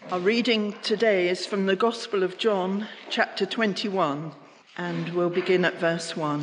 Our reading today is from the Gospel of John, chapter 21, and we'll begin at verse 1.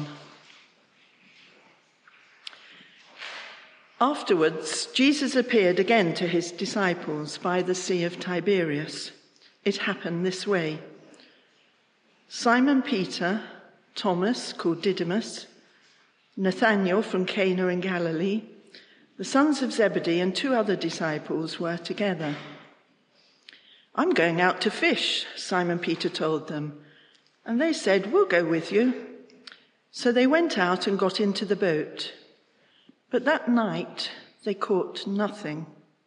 Afterwards, Jesus appeared again to his disciples by the Sea of Tiberias. It happened this way. Simon Peter, Thomas, called Didymus, Nathanael from Cana in Galilee, the sons of Zebedee, and two other disciples were together. "I'm going out to fish," Simon Peter told them. And they said, "We'll go with you." So they went out and got into the boat. But that night they caught nothing.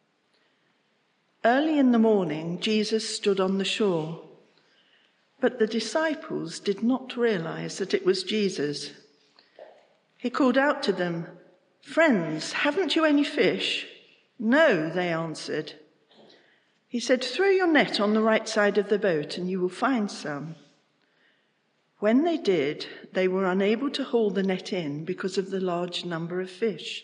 Early in the morning, Jesus stood on the shore. But the disciples did not realize that it was Jesus. He called out to them, "Friends, haven't you any fish?" "No," they answered. He said, "Throw your net on the right side of the boat and you will find some." When they did, they were unable to haul the net in because of the large number of fish.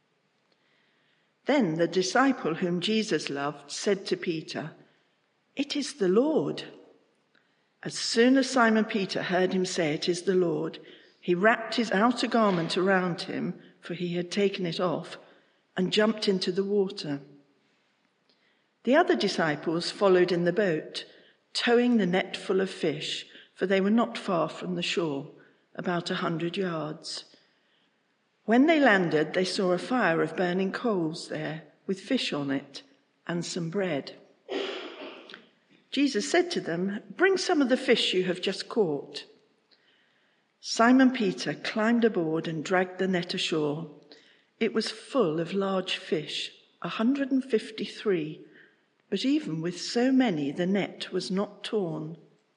Then the disciple whom Jesus loved said to Peter, "It is the Lord." As soon as Simon Peter heard him say, "It is the Lord," he wrapped his outer garment around him, for he had taken it off, and jumped into the water. The other disciples followed in the boat, towing the net full of fish, for they were not far from the shore, about 100 yards. When they landed, they saw a fire of burning coals there, with fish on it, and some bread. Jesus said to them, "Bring some of the fish you have just caught." Simon Peter climbed aboard and dragged the net ashore. It was full of large fish, 153, but even with so many, the net was not torn.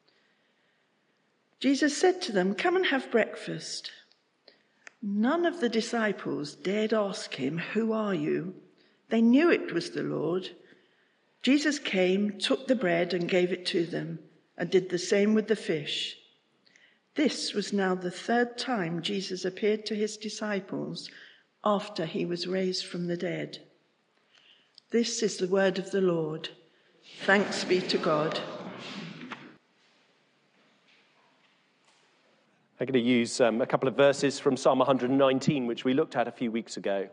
Jesus said to them, "Come and have breakfast." None of the disciples dared ask him, "Who are you?" They knew it was the Lord. Jesus came, took the bread and gave it to them, and did the same with the fish. This was now the third time Jesus appeared to his disciples after he was raised from the dead. This is the word of the Lord. Thanks be to God. I'm going to use a couple of verses from Psalm 119, which we looked at a few weeks ago.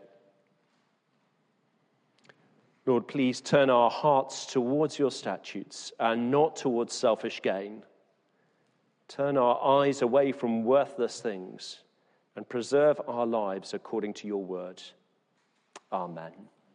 Lord, please turn our hearts towards your statutes and not towards selfish gain. Turn our eyes away from worthless things and preserve our lives according to your word. Amen.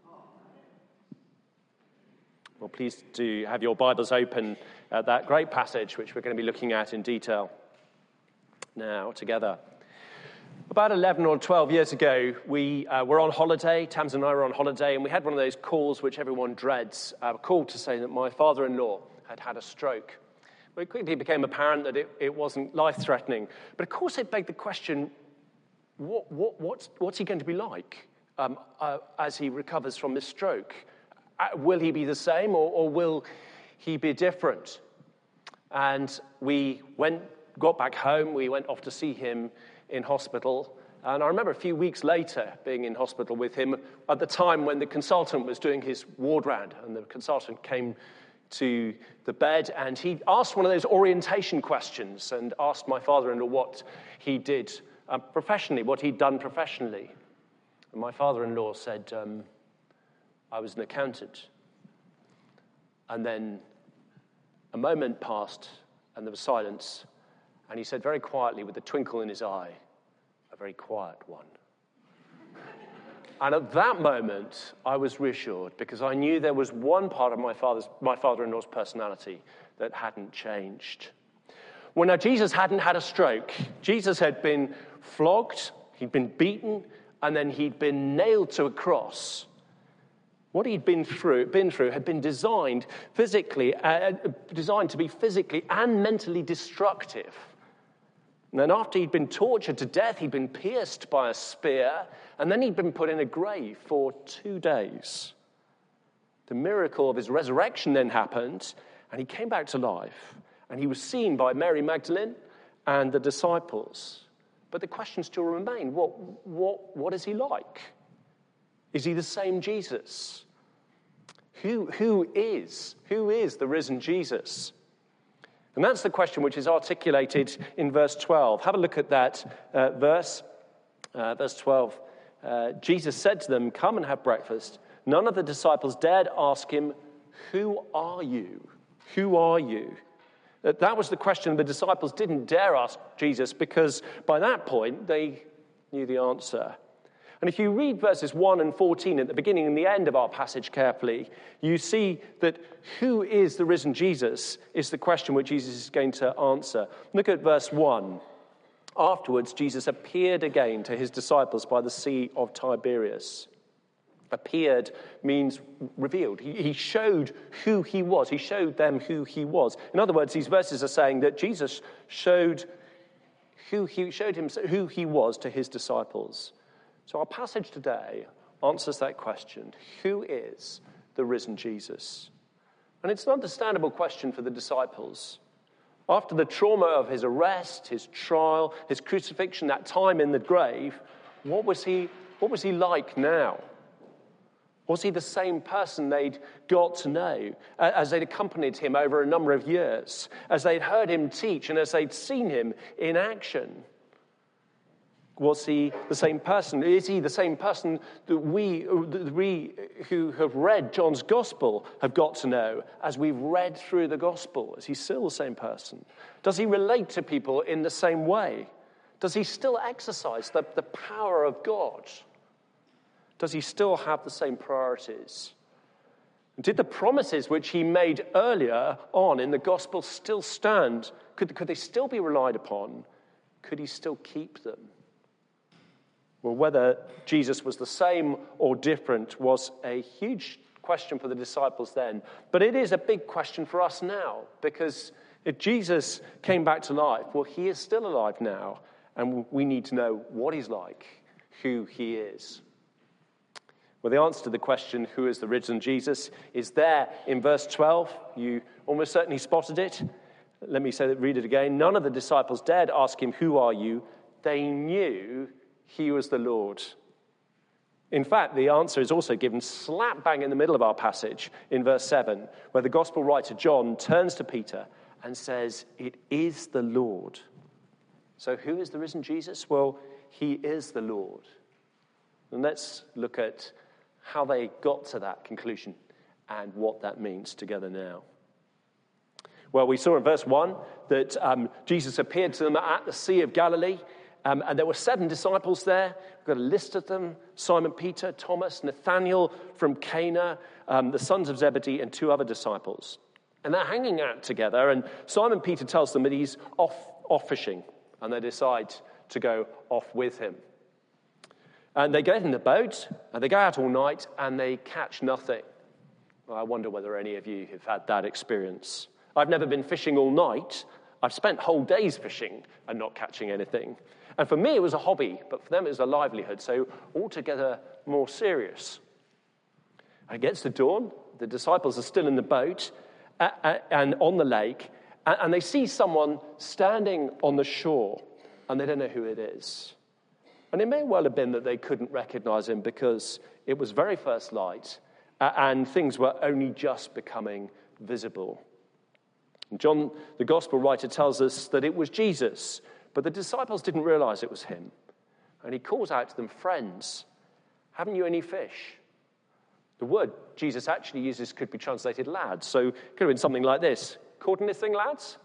Well, please do have your Bibles open at that great passage, which we're going to be looking at in detail now together. About 11 or 12 years ago, we were on holiday. Tams and I were on holiday, and we had one of those calls which everyone dreads, a call to say that my father-in-law had had a stroke. But it quickly became apparent that it wasn't life-threatening. But of course, it begged the question, what's he going to be like as he recovers from this stroke? Will he be the same or will he be different? And we got back home. We went off to see him in hospital. And I remember a few weeks later being in hospital with him at the time when the consultant was doing his ward round. And the consultant came to the bed and he asked one of those orientation questions and asked my father-in-law what he did professionally, what he'd done professionally. And my father-in-law said, "I was an accountant." And then a moment passed and there was silence. And he said very quietly with a twinkle in his eye, "A very quiet one." And at that moment, I was reassured because I knew there was one part of my father-in-law's personality that hadn't changed. Well, now, Jesus hadn't had a stroke. Jesus had been flogged, he'd been beaten, and then he'd been nailed to a cross. What he'd been through had been designed to be physically and mentally destructive. And then after he'd been tortured to death, he'd been pierced by a spear, and then he'd been put in a grave for 2 days. The miracle of his resurrection then happened, and he came back to life, and he was seen by Mary Magdalene and the disciples. But the question still remained, what is he like? Is he the same Jesus? Who is the risen Jesus? And that's the question which is articulated in verse 12. Have a look at that verse 12. Jesus said to them, "Come and have breakfast." None of the disciples dared ask him, "Who are you? Who are you?" That was the question the disciples didn't dare ask Jesus, because by that point they knew the answer. And if you read verses 1 and 14 at the beginning and the end of our passage carefully, you see that who is the risen Jesus is the question which Jesus is going to answer. Look at verse 1. Afterwards, Jesus appeared again to his disciples by the Sea of Tiberias. Appeared means revealed. He showed who he was. He showed them who he was. In other words, these verses are saying that Jesus showed who he was to his disciples. So our passage today answers that question. Who is the risen Jesus? And it's an understandable question for the disciples. After the trauma of his arrest, his trial, his crucifixion, that time in the grave, what was he like now? Was he the same person they'd got to know as they'd accompanied him over a number of years, as they'd heard him teach and as they'd seen him in action? Was he the same person? Is he the same person that we who have read John's gospel have got to know as we've read through the gospel? Is he still the same person? Does he relate to people in the same way? Does he still exercise the power of God? Does he still have the same priorities? Did the promises which he made earlier on in the gospel still stand? Could they still be relied upon? Could he still keep them? Well, whether Jesus was the same or different was a huge question for the disciples then. But it is a big question for us now, because if Jesus came back to life, well, he is still alive now, and we need to know what he's like, who he is. Well, the answer to the question, who is the risen Jesus, is there in verse 12. You almost certainly spotted it. Let me read it again. None of the disciples dared ask him, "Who are you?" They knew he was the Lord. In fact, the answer is also given slap bang in the middle of our passage in verse 7, where the gospel writer John turns to Peter and says, "It is the Lord." So who is the risen Jesus? Well, he is the Lord. And let's look at how they got to that conclusion and what that means together now. Well, we saw in verse 1 that Jesus appeared to them at the Sea of Galilee. And there were 7 disciples there. We've got a list of them: Simon Peter, Thomas, Nathanael from Cana, the sons of Zebedee, and 2 other disciples. And they're hanging out together, and Simon Peter tells them that he's off fishing, and they decide to go off with him. And they get in the boat, and they go out all night, and they catch nothing. Well, I wonder whether any of you have had that experience. I've never been fishing all night. I've spent whole days fishing and not catching anything. And for me, it was a hobby, but for them, it was a livelihood, so altogether more serious. And it gets to dawn. The disciples are still in the boat and on the lake, and they see someone standing on the shore, and they don't know who it is. And it may well have been that they couldn't recognize him because it was very first light, and things were only just becoming visible. And John, the gospel writer, tells us that it was Jesus, but the disciples didn't realize it was him. And he calls out to them, "Friends, haven't you any fish?" The word Jesus actually uses could be translated lads, so it could have been something like this: "Caught anything, lads?"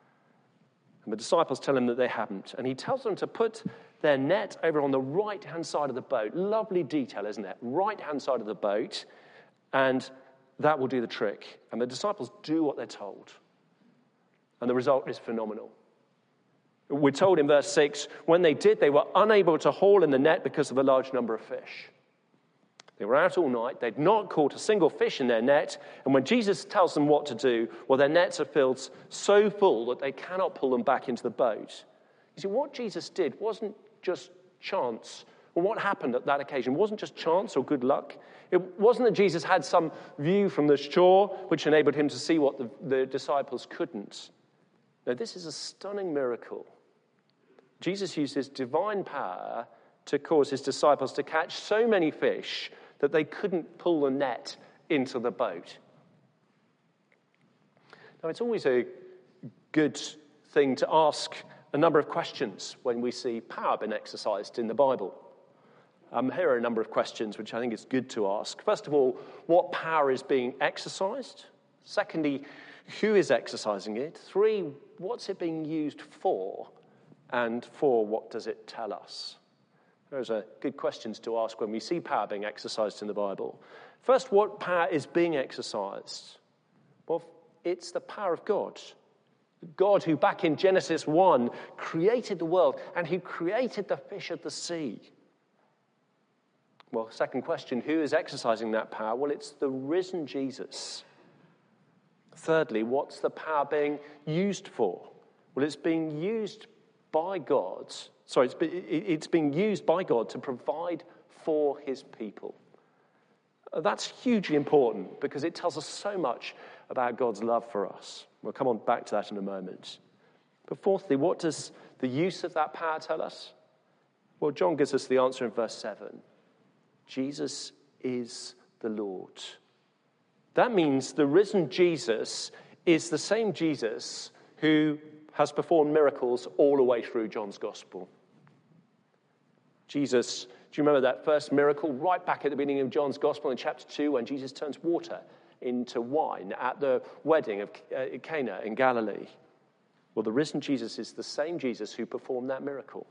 And the disciples tell him that they haven't. And he tells them to put their net over on the right-hand side of the boat. Lovely detail, isn't it? Right-hand side of the boat. And that will do the trick. And the disciples do what they're told. And the result is phenomenal. We're told in verse 6, when they did, they were unable to haul in the net because of a large number of fish. They were out all night. They'd not caught a single fish in their net. And when Jesus tells them what to do, well, their nets are filled so full that they cannot pull them back into the boat. You see, what Jesus did wasn't just chance. Well, what happened at that occasion wasn't just chance or good luck. It wasn't that Jesus had some view from the shore which enabled him to see what the disciples couldn't. No, this is a stunning miracle. Jesus used his divine power to cause his disciples to catch so many fish that they couldn't pull the net into the boat. Now, it's always a good thing to ask a number of questions when we see power being exercised in the Bible. Here are a number of questions which I think it's good to ask. First of all, what power is being exercised? Secondly, who is exercising it? 3, what's it being used for? And 4, what does it tell us? Those are good questions to ask when we see power being exercised in the Bible. First, what power is being exercised? Well, it's the power of God. God who back in Genesis 1 created the world and who created the fish of the sea. Well, second question, who is exercising that power? Well, it's the risen Jesus. Thirdly, what's the power being used for? Well, it's being used by God. It's being used by God to provide for his people. That's hugely important because it tells us so much about God's love for us. We'll come on back to that in a moment. But fourthly, what does the use of that power tell us? Well, John gives us the answer in verse 7. Jesus is the Lord. That means the risen Jesus is the same Jesus who has performed miracles all the way through John's gospel. Jesus, do you remember that first miracle right back at the beginning of John's gospel in chapter 2 when Jesus turns water into wine at the wedding of Cana in Galilee? Well, the risen Jesus is the same Jesus who performed that miracle.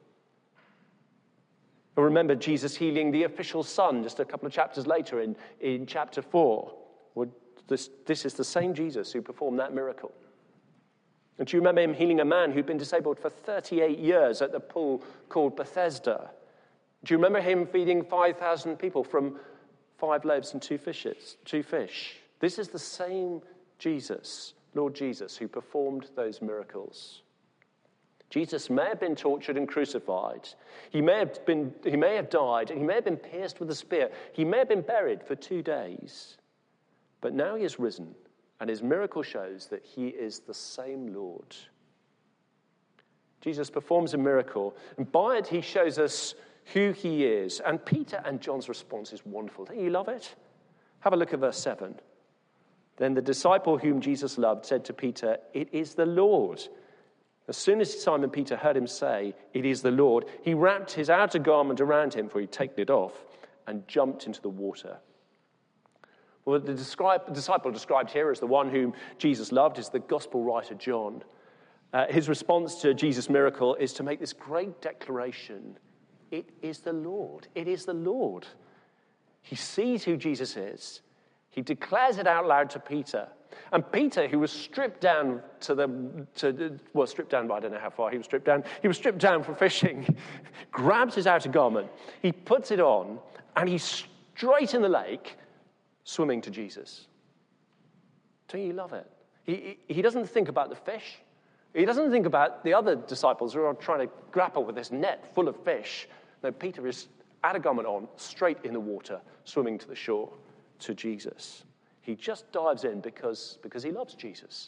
Or remember Jesus healing the official son just a couple of chapters later in chapter 4. Well, this is the same Jesus who performed that miracle. And do you remember him healing a man who'd been disabled for 38 years at the pool called Bethesda? Do you remember him feeding 5,000 people from 5 loaves and 2 fish? This is the same Jesus, Lord Jesus, who performed those miracles. Jesus may have been tortured and crucified. He may have died, and he may have been pierced with a spear. He may have been buried for 2 days. But now he is risen, and his miracle shows that he is the same Lord. Jesus performs a miracle, and by it he shows us who he is. And Peter and John's response is wonderful. Don't you love it? Have a look at verse 7. Then the disciple whom Jesus loved said to Peter, "It is the Lord." As soon as Simon Peter heard him say, "It is the Lord," he wrapped his outer garment around him, for he'd taken it off, and jumped into the water. Well, the disciple described here as the one whom Jesus loved is the gospel writer John. His response to Jesus' miracle is to make this great declaration: "It is the Lord. It is the Lord." He sees who Jesus is. He declares it out loud to Peter. And Peter, who was stripped down stripped down, but I don't know how far he was stripped down. He was stripped down for fishing, grabs his outer garment, he puts it on, and he's straight in the lake, swimming to Jesus. Don't you love it? He doesn't think about the fish. He doesn't think about the other disciples who are trying to grapple with this net full of fish. No, Peter is outer garment on, straight in the water, swimming to the shore, to Jesus. He just dives in because he loves Jesus.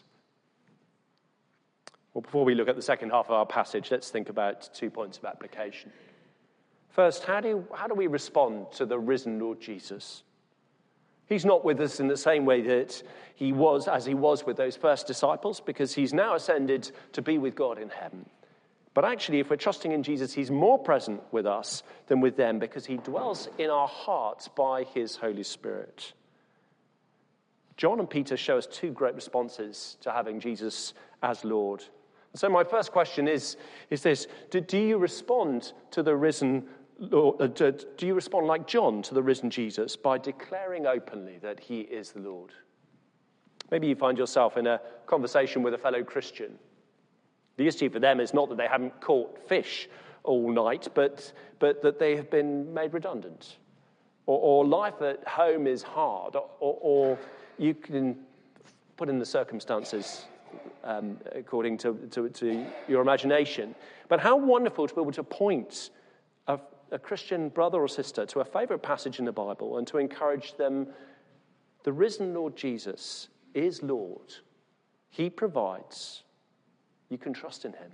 Well, before we look at the second half of our passage, let's think about 2 points of application. First, how do we respond to the risen Lord Jesus? He's not with us in the same way that he was with those first disciples, because he's now ascended to be with God in heaven. But actually, if we're trusting in Jesus, he's more present with us than with them, because he dwells in our hearts by his Holy Spirit. John and Peter show us 2 great responses to having Jesus as Lord. So my first question is this: do you respond to the risen Lord? Do you respond like John to the risen Jesus by declaring openly that he is the Lord? Maybe you find yourself in a conversation with a fellow Christian. The issue for them is not that they haven't caught fish all night, but that they have been made redundant. Or life at home is hard, or you can put in the circumstances according to your imagination. But how wonderful to be able to point a Christian brother or sister to a favorite passage in the Bible and to encourage them: the risen Lord Jesus is Lord. He provides. You can trust in him.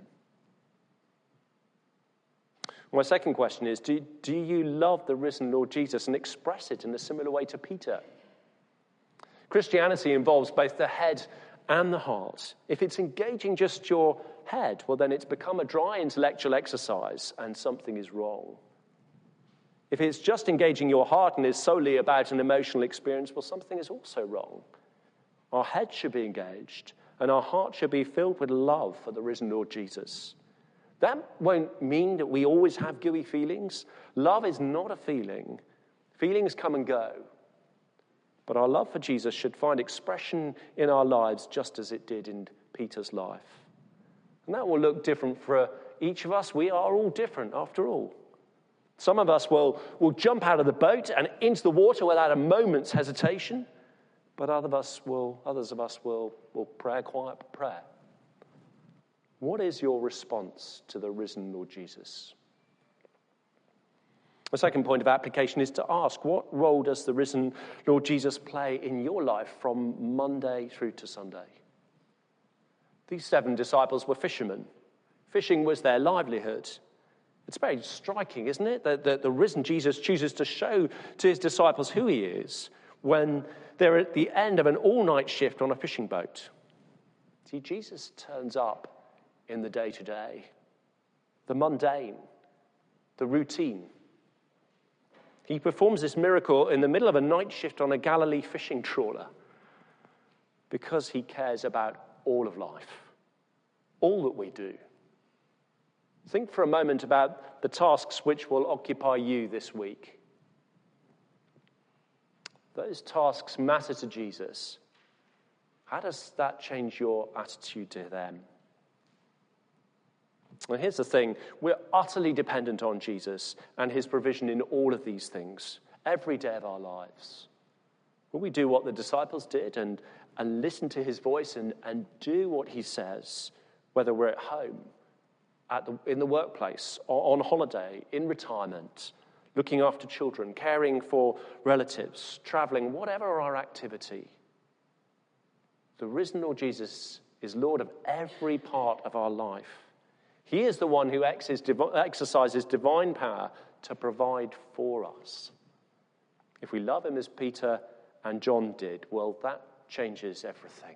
My second question is, do you love the risen Lord Jesus and express it in a similar way to Peter? Christianity involves both the head and the heart. If it's engaging just your head, well, then it's become a dry intellectual exercise and something is wrong. If it's just engaging your heart and is solely about an emotional experience, well, something is also wrong. Our head should be engaged and our heart should be filled with love for the risen Lord Jesus. That won't mean that we always have gooey feelings. Love is not a feeling. Feelings come and go. But our love for Jesus should find expression in our lives just as it did in Peter's life. And that will look different for each of us. We are all different after all. Some of us will jump out of the boat and into the water without a moment's hesitation, but others of us will pray a quiet prayer. What is your response to the risen Lord Jesus? The second point of application is to ask, what role does the risen Lord Jesus play in your life from Monday through to Sunday? These 7 disciples were fishermen. Fishing was their livelihood. It's very striking, isn't it, that the risen Jesus chooses to show to his disciples who he is when they're at the end of an all-night shift on a fishing boat. See, Jesus turns up in the day-to-day, the mundane, the routine. He performs this miracle in the middle of a night shift on a Galilee fishing trawler because he cares about all of life, all that we do. Think for a moment about the tasks which will occupy you this week. Those tasks matter to Jesus. How does that change your attitude to them? Well, here's the thing. We're utterly dependent on Jesus and his provision in all of these things, every day of our lives. Will we do what the disciples did and listen to his voice and do what he says, whether we're at home, in the workplace, on holiday, in retirement, looking after children, caring for relatives, traveling, whatever our activity? The risen Lord Jesus is Lord of every part of our life. He is the one who exercises divine power to provide for us. If we love him as Peter and John did, well, that changes everything.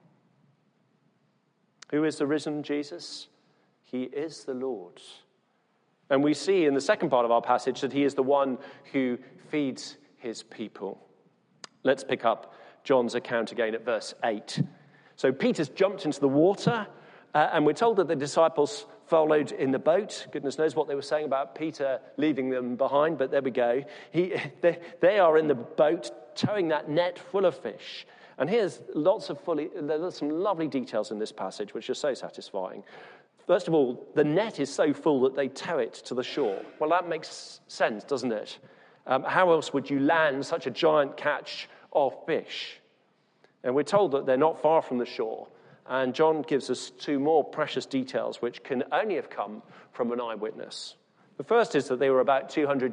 Who is the risen Jesus? He is the Lord. And we see in the second part of our passage that he is the one who feeds his people. Let's pick up John's account again at verse 8. So Peter's jumped into the water, and we're told that the disciples followed in the boat. Goodness knows what they were saying about Peter leaving them behind, but there we go. They are in the boat towing that net full of fish. And here's there's some lovely details in this passage which are so satisfying. First of all, the net is so full that they tow it to the shore. Well, that makes sense, doesn't it? How else would you land such a giant catch of fish? And we're told that they're not far from the shore. And John gives us 2 more precious details which can only have come from an eyewitness. The first is that they were about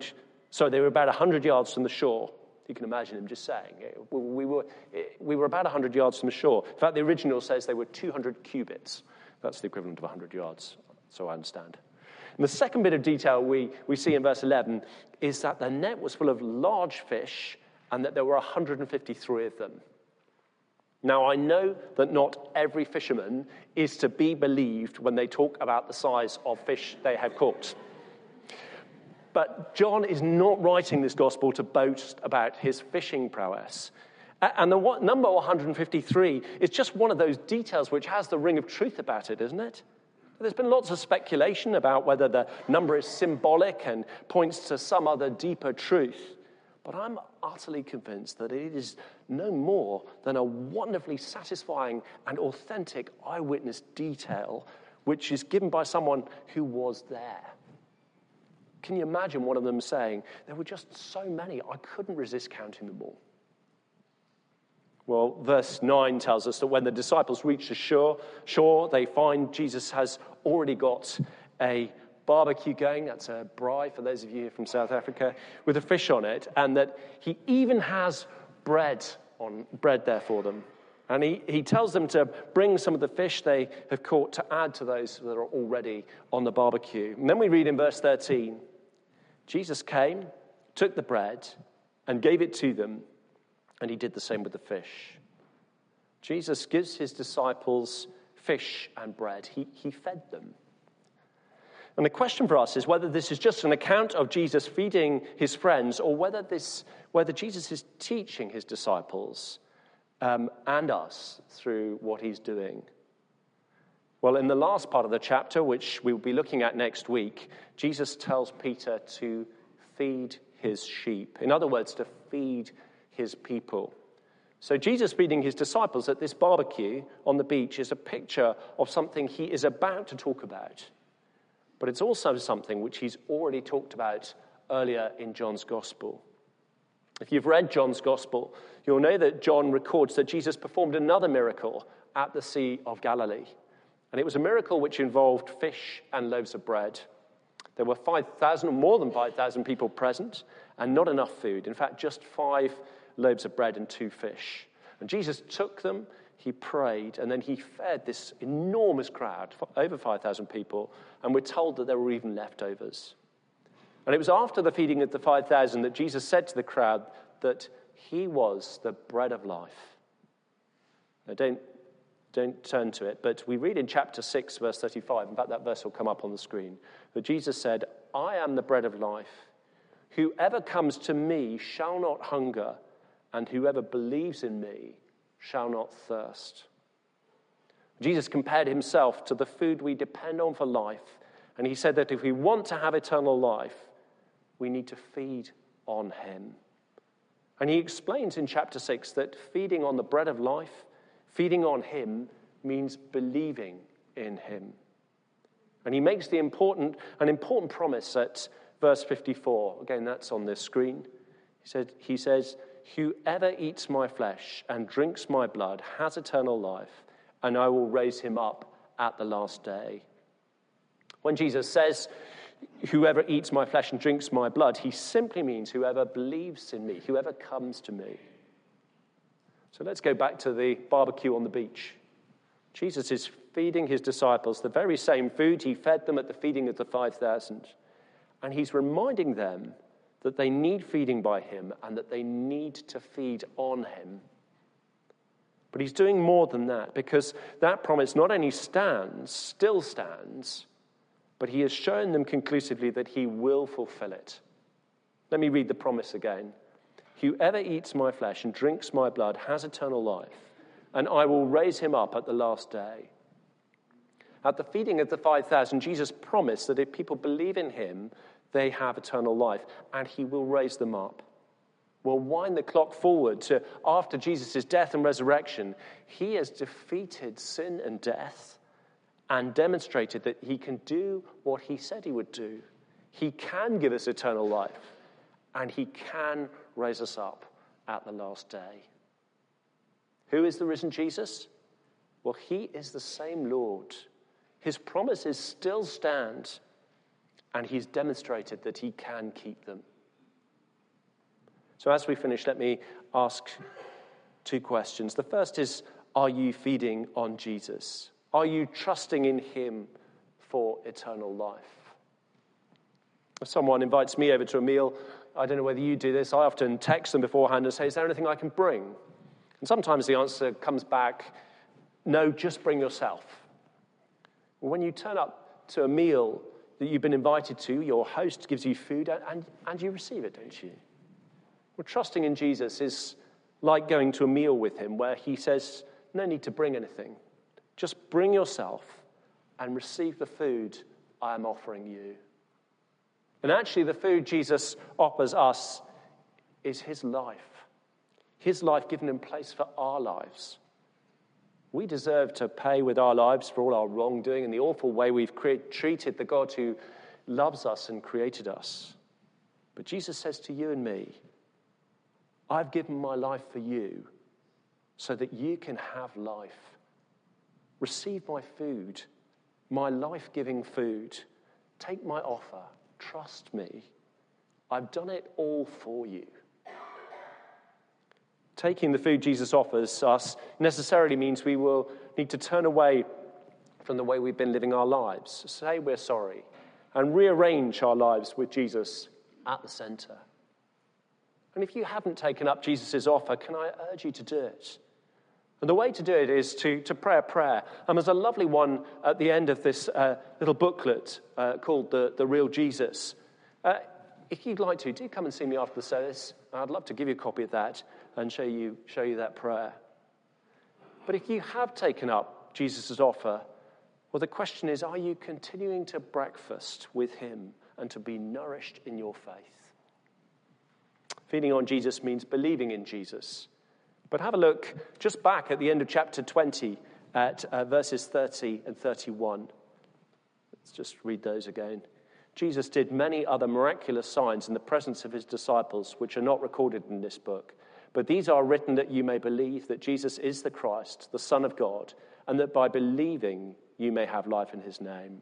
100 yards from the shore. You can imagine him just saying, we were about 100 yards from the shore. In fact, the original says they were 200 cubits. That's the equivalent of 100 yards, so I understand. And the second bit of detail we see in verse 11 is that the net was full of large fish and that there were 153 of them. Now, I know that not every fisherman is to be believed when they talk about the size of fish they have caught. But John is not writing this gospel to boast about his fishing prowess. And the number 153 is just one of those details which has the ring of truth about it, isn't it? There's been lots of speculation about whether the number is symbolic and points to some other deeper truth. But I'm utterly convinced that it is no more than a wonderfully satisfying and authentic eyewitness detail which is given by someone who was there. Can you imagine one of them saying, there were just so many, I couldn't resist counting them all? Well, verse 9 tells us that when the disciples reach the shore, they find Jesus has already got a barbecue going. That's a braai for those of you here from South Africa, with a fish on it, and that he even has bread there for them. And he tells them to bring some of the fish they have caught to add to those that are already on the barbecue. And then we read in verse 13, Jesus came, took the bread, and gave it to them. And he did the same with the fish. Jesus gives his disciples fish and bread. He fed them. And the question for us is whether this is just an account of Jesus feeding his friends, or whether Jesus is teaching his disciples and us through what he's doing. Well, in the last part of the chapter, which we'll be looking at next week, Jesus tells Peter to feed his sheep. In other words, to feed his people. So Jesus feeding his disciples at this barbecue on the beach is a picture of something he is about to talk about. But it's also something which he's already talked about earlier in John's Gospel. If you've read John's Gospel, you'll know that John records that Jesus performed another miracle at the Sea of Galilee. And it was a miracle which involved fish and loaves of bread. There were 5,000, or more than 5,000 people present, and not enough food. In fact, just 5 loaves of bread and 2 fish. And Jesus took them, he prayed, and then he fed this enormous crowd, over 5,000 people, and we're told that there were even leftovers. And it was after the feeding of the 5,000 that Jesus said to the crowd that he was the bread of life. Now, don't turn to it, but we read in chapter 6, verse 35, in fact, that verse will come up on the screen, that Jesus said, "I am the bread of life. Whoever comes to me shall not hunger, and whoever believes in me shall not thirst." Jesus compared himself to the food we depend on for life, and he said that if we want to have eternal life, we need to feed on him. And he explains in chapter 6 that feeding on the bread of life, feeding on him, means believing in him. And he makes an important promise at verse 54. Again, that's on this screen. He says, "Whoever eats my flesh and drinks my blood has eternal life, and I will raise him up at the last day." When Jesus says, "Whoever eats my flesh and drinks my blood," he simply means whoever believes in me, whoever comes to me. So let's go back to the barbecue on the beach. Jesus is feeding his disciples the very same food he fed them at the feeding of the 5,000. And he's reminding them that they need feeding by him and that they need to feed on him. But he's doing more than that, because that promise not only still stands, but he has shown them conclusively that he will fulfill it. Let me read the promise again. "Whoever eats my flesh and drinks my blood has eternal life, and I will raise him up at the last day." At the feeding of the 5,000, Jesus promised that if people believe in him, they have eternal life, and he will raise them up. We'll wind the clock forward to after Jesus' death and resurrection. He has defeated sin and death and demonstrated that he can do what he said he would do. He can give us eternal life, and he can raise us up at the last day. Who is the risen Jesus? Well, he is the same Lord. His promises still stand, and he's demonstrated that he can keep them. So as we finish, let me ask 2 questions. The first is, are you feeding on Jesus? Are you trusting in him for eternal life? If someone invites me over to a meal, I don't know whether you do this, I often text them beforehand and say, "Is there anything I can bring?" And sometimes the answer comes back, "No, just bring yourself." When you turn up to a meal that you've been invited to, your host gives you food and you receive it, don't you? Well, trusting in Jesus is like going to a meal with him where he says, "No need to bring anything. Just bring yourself and receive the food I am offering you." And actually, the food Jesus offers us is his life given in place for our lives. We deserve to pay with our lives for all our wrongdoing and the awful way we've treated the God who loves us and created us. But Jesus says to you and me, "I've given my life for you so that you can have life. Receive my food, my life-giving food. Take my offer. Trust me. I've done it all for you." Taking the food Jesus offers us necessarily means we will need to turn away from the way we've been living our lives, say we're sorry, and rearrange our lives with Jesus at the center. And if you haven't taken up Jesus' offer, can I urge you to do it? And the way to do it is to pray a prayer. And there's a lovely one at the end of this little booklet called The Real Jesus. If you'd like to, do come and see me after the service. I'd love to give you a copy of that and show you that prayer. But if you have taken up Jesus' offer, well, the question is, are you continuing to breakfast with him and to be nourished in your faith? Feeding on Jesus means believing in Jesus. But have a look just back at the end of chapter 20 at verses 30 and 31. Let's just read those again. Jesus did many other miraculous signs in the presence of his disciples, which are not recorded in this book. But these are written that you may believe that Jesus is the Christ, the Son of God, and that by believing you may have life in his name.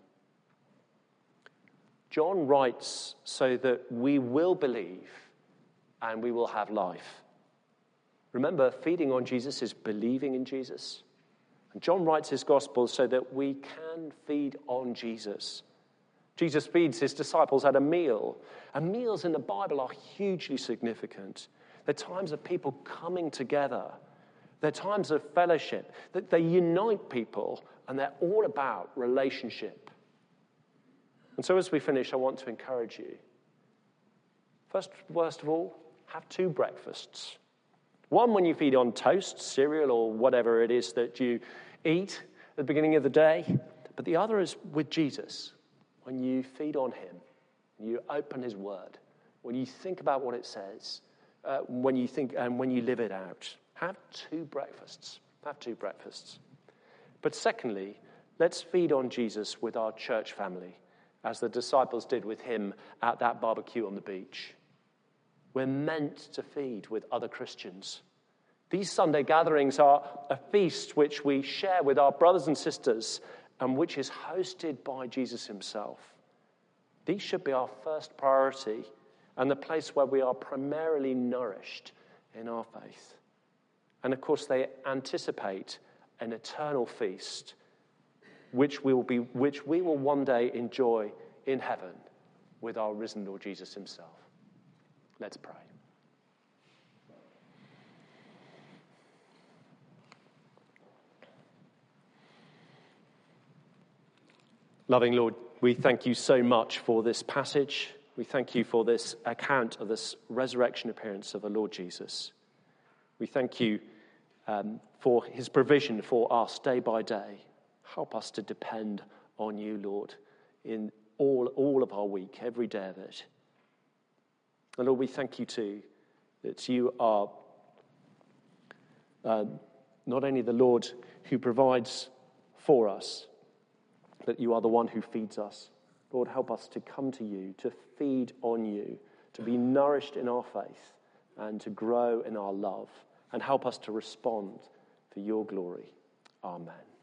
John writes so that we will believe and we will have life. Remember, feeding on Jesus is believing in Jesus. And John writes his gospel so that we can feed on Jesus. Jesus feeds his disciples at a meal. And meals in the Bible are hugely significant. They're times of people coming together. They're times of fellowship. That they unite people, and they're all about relationship. And so as we finish, I want to encourage you. First of all, have 2 breakfasts. One when you feed on toast, cereal, or whatever it is that you eat at the beginning of the day. But the other is with Jesus, when you feed on him, you open his word, when you think about what it says, when you think and when you live it out. Have 2 breakfasts. Have 2 breakfasts. But secondly, let's feed on Jesus with our church family, as the disciples did with him at that barbecue on the beach. We're meant to feed with other Christians. These Sunday gatherings are a feast which we share with our brothers and sisters and which is hosted by Jesus himself. These should be our first priority and the place where we are primarily nourished in our faith. And of course, they anticipate an eternal feast which we will one day enjoy in heaven with our risen Lord Jesus himself. Let's pray. Loving Lord, we thank you so much for this passage. We thank you for this account of this resurrection appearance of the Lord Jesus. We thank you for his provision for us day by day. Help us to depend on you, Lord, in all of our week, every day of it. And Lord, we thank you too that you are not only the Lord who provides for us, but you are the one who feeds us. Lord, help us to come to you, to feed on you, to be nourished in our faith, and to grow in our love, and help us to respond for your glory. Amen.